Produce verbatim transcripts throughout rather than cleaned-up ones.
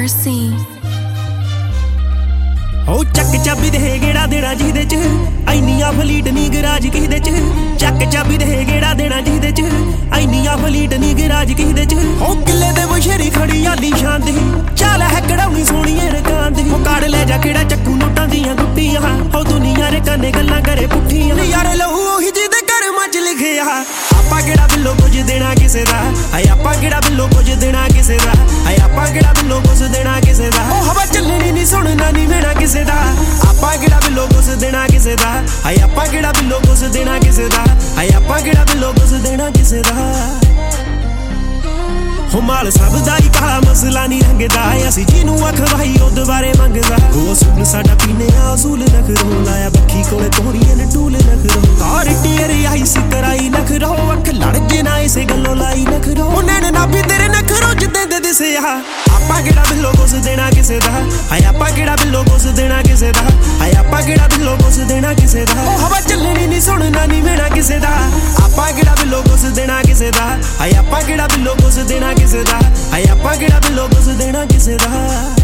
Mercy हो चक चाबी दे गेड़ा देना जिहदे च ऐनियां फलीट नी गराज किहदे च चक चाबी दे गेड़ा देना जिहदे च ऐनियां फलीट नी गराज किहदे च हो किले दे बशेरी खड़ी आली शान दी चाल है कड़ाउनी सोहणीए रकान दी हो काड़ ले जा केड़ा चक्कू नोटां दियां गुट्टियां हो दुनिया रे कन्ने गल्लां करे पुट्ठियां यार लहू ओही जिहदे घर मच लिखिया आपां केड़ा बिल्लो कुछ देना किसे दा हाय आपां केड़ा बिल्लो कुछ देना किसे दा हाय आपां केड़ा बिल्लो कुछ देना किसे दा ओ हवा चलनी नी सुनना नी मेरा किसे दा आपां केड़ा बिल्लो कुछ देना किसे दा हाय आपां केड़ा बिल्लो कुछ देना किसे दा हाय आपां केड़ा बिल्लो कुछ देना किसे दा हो माल सब दा ही कहा मसला नहीं रंगदा असी जिनू अखवाई ओ दुबारे मंगदा हो असूल साडा पीने आ असूल नखरो लाया बखी कोले तोड़िए न टूल नखरो कार टीयर आई सी कराई नखरो अख लड़ के ना इसे गल्लो लाई नखरो ओ नैन ना भी तेरे नखरो जिद्दे दे दिसे आ आपां केड़ा बिल्लो कुछ देना किसे दा हाय आपां केड़ा बिल्लो कुछ देना किसे दा हाय आपां केड़ा बिल्लो कुछ देना किसे दा ओ हवा चलनी नी सुनना नी मेरा किसे दा आपां केड़ा बिल्लो कुछ देना किसे दा हाय आपां केड़ा बिल्लो कुछ देना किसे दा हाय आपां केड़ा बिल्लो कुछ देना किसे दा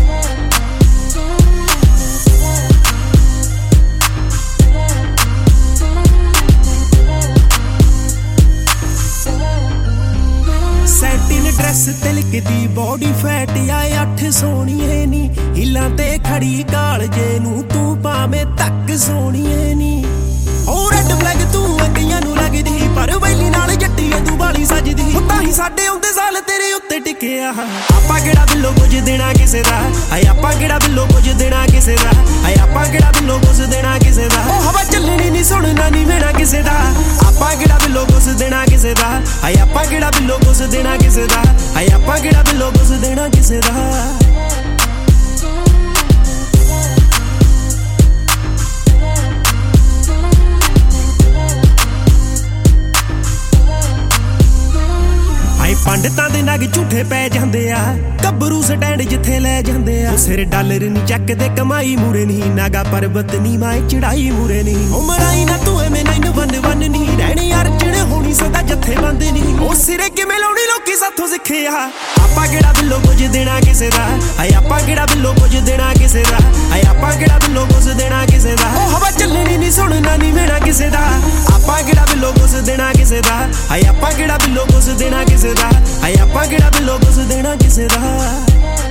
सैटिन ड्रेस तिलकदी बॉडी फैट आए अठ सोहणीए नी हिलां ते खड़ी कालजे नू तू भावें तक सोहणीए नी ओ रेड फ्लैग तू अग्गियां नू लगदी पर वैली नाल जट्टीए तू बाली सजदी तां ही साडे आउंदे साल तेरे उत्ते टिकिया आपां केड़ा बिल्लो कुछ देना किसे दा हाय आपां केड़ा बिल्लो कुछ देना किसे दा हाय आपां केड़ा बिल्लो कुछ देना किसे दा ओ हवा चलनी नी सुनना नी मेरा किसे दा आपां केड़ा बिल्लो कुछ देना किसे दा हाय आपां केड़ा बिल्लो कुछ देना किसे दा हाय आपां केड़ा बिल्लो कुछ देना किसे दा पंडितां दे नग झूठे पै जांदे आ गब्बरू स्टैंड जिथे ले जांदे आ सिर डॉलर नी चकदे कमाई मूरे नी नागा पर्वत नी माए चढ़ाई मूरे नी ओ मराई ना तू एवें नैन वन वन नी रहणी अर्जन होनी सदा जथे बंद नी ओ सिरे किवें लाउणी लोकी साथों सिखे आ आपां केड़ा बिल्लो कुछ देना किसे दा हाय आपां केड़ा बिल्लो कुछ देना किसे दा हाय आपां केड़ा बिल्लो कुछ देना किसे दा ओ हवा चलनी नी सुनना नी मेरा किसे दा आपां केड़ा बिल्लो कुछ देना किसे दा हाय आपां केड़ा बिल्लो कुछ देना किसे दा हाय आपां केड़ा बिल्लो कुछ देना किसे दा